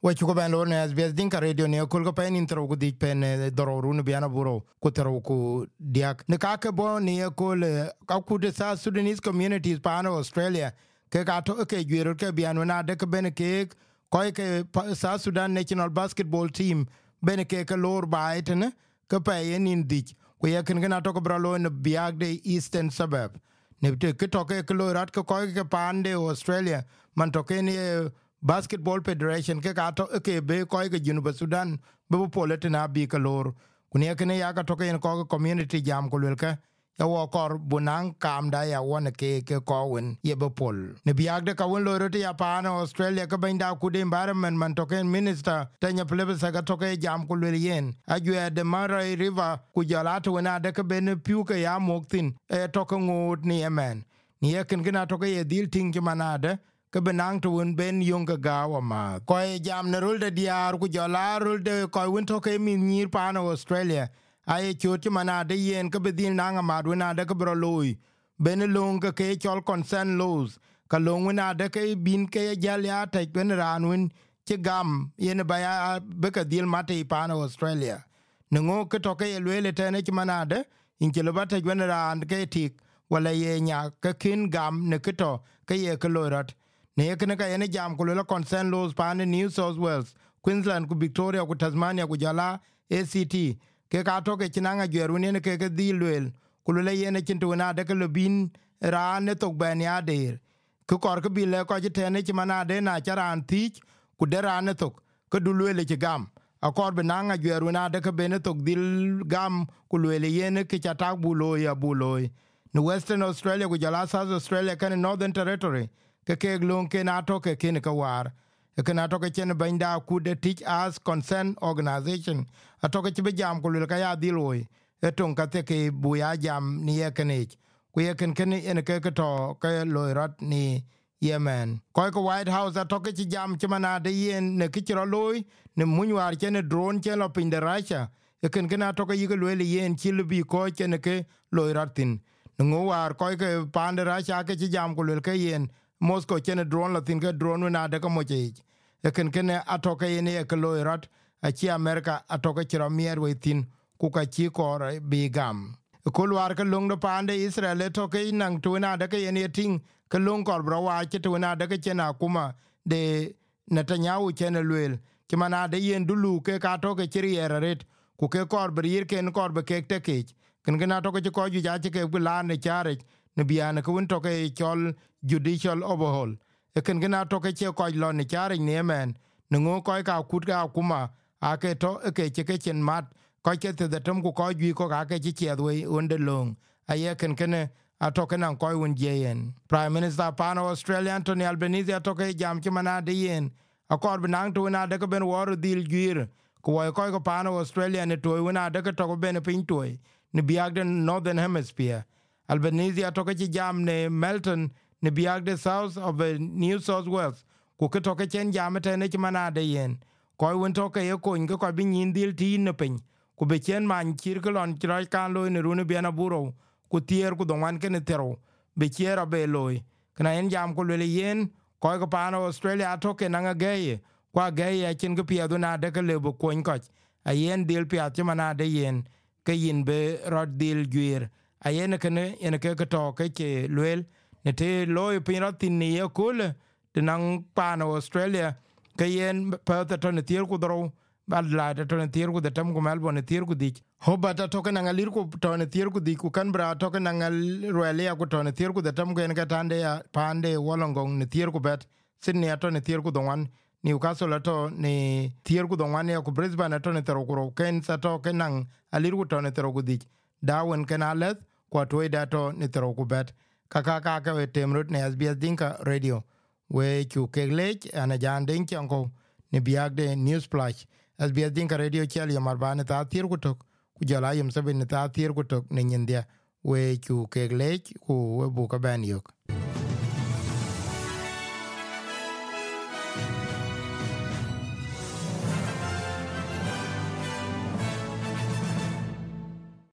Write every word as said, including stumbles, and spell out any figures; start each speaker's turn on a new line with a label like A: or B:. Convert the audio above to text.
A: we chuko ben lo ne S B S Dinka Radio ne kul ko pen intro ku dik pen dororu ne biana buro ku tero ku diak ne ka ke bo ne kul ka ku de South Sudanese communities pa no Australia ke ka to ke gwero ke biana na de ke ben ke ko ke South Sudan national basketball team ben ke ke lor bait ne ke pa yen in dik ku ye ken na to ko bro lo ne biag de eastern suburb ne te ke to ke lo rat ko ko ke pande Australia man to ke ne Basketball Federation ke ka to ke be ko ke Junu Sudan be politina bi ka lor kunie kene ya ka to ke ko community jam ko le ka ya wo kor bunang kam da ya won ke ke ko wen ye be pol ne biag de ka won lor te ya pa na Australia ka ben da ku de environment man to ke minister tanya plebe sa ka to ke jam ko le yen ajue de Murray River ku jala to na de ka ben piu ke ya moktin e to ko ngut ni emen ni ye ken gina to ke ye dil ting ki manade ke benang to un ben yonga gawa ma ko e jam ne rul de diar ku jola rul de ko un to ke mi nyir pa no Australia ai choti mana de yen ke bedin nanga maduna de ke bro loy ben long ke chol consent laws ka long na de ke bin ke jalia te ben ranun ke gam yen ba ya be ka dil mate pa no Australia ngo ke to ke lele te ne mana de in ke lo bate ben ran ke tik wala ye nya ke kin gam ne ke to ke ye ke lorat ne yekene ka ene jam ko le consent laws pa ne New South Wales, Queensland ku Victoria ku Tasmania ku jala A C T ke ka to ke chinanga gweru ne ke ke dilwel ku le yene chintu na de ke lobin ra ne to ben ya der ku kor ke bile ko jitene chimana de na charan tich ku de ra ne to ku dulwele ke gam akor benanga gweru na de ke bene to dil gam ku le yene ke chata bulo ya bulo ne Western Australia ku jala South Australia kan Northern Territory ke ke glon ke na to ke ken ka war ke na to ke chen banda ku de teach as consent organization ato ke be jam ko le ka ya diloi e ton ka te ke bu ya jam ni ye ken ku ye ken ken en ke ke to ke loirat ni Yemen ko ko White House ato ke jam chimana de yen ne ke ro loy ne munwar chen drone chen lo pin de Russia e ken ken ato ke yige le yen chilbi ko chen ke loiratin ngo war ko ke pande Russia ke jam ko le ke yen Moscow chen drone la tin ke drone na de ko moje e ken ken atoke ne ke loirat a chi America atoke chiro mier we tin ku ka chi ko bi gam ko war ke long do pande Israel toke nang tu na de ke ne tin ke long kor bro wa chi tu na de ke chena kuma de Netanyahu chen luel ki mana de yen dulu ke ka toke chiri eret ku ke kor brir ken kor be ke te ke ken ken atoke ko ju ja ke bu la ne chare ne biana ko un toke chol judicial overhaul e ken gena to ke che ko lo ne chare ne men ngo ko ka kut ga kuma a ke to e ke che ke chen mat ko ke te de tum ko ko gi ko ka ke che we un de long a ye ken ken a to ken an ko un yen Prime Minister pano Australia Anthony Albanese a to ke jam che mana de yen a kor benang to na de ko ben war dil gir ko ko ko pano Australia ne to na de ko to ben pin to ne biag de Northern Hemisphere Albanese a to ke jam ne Melton ne biag de South of uh, New South Wales ku ke to ke chen jam te ne mana de yen ko won to ke ko nge ko bi nyin dil ti ne pen ku be chen man kir ko lon tra kan lo ne runu biana buro ku tier ku don wan ke ne tero be kiera be loy kana en jam ko le yen ko ko pa no Australia to ke na ge kwa ge ya chen ke pia do na de ke le bu ko ko a yen dil pia ti mana de yen ke yin be rod dil gwir a yen ke ne en ke to ke ke lwel ne te loy pinatin ni e kul te nang pa no Australia ke yen pa ta to ne tier ku dro bad la ta to ne tier ku de tam ku Melbourne ne tier ku dik ho ba ta to ke nang alir ku to ne tier ku dik ku kan bra to ke nang Australia ku to ne tier ku de tam ku en ga tande ya pande Wollongong ne tier ku bet Sydney to ne tier ku don Newcastle to ne tier ku don wan ya ku Brisbane to ne tero ku ken sa to ke nang alir ku to ne tero ku dik Darwin kenalet ku to da to ne tero ku bet kaka kaka we temrut ne S B S Dinka Radio we chu keglech ana jan den chanko ne biag de news flash S B S Dinka Radio chali marbane ta tir kutok ku jala yim sabin ta tir kutok ne nyendia we chu keglech ku we bu ka ban yok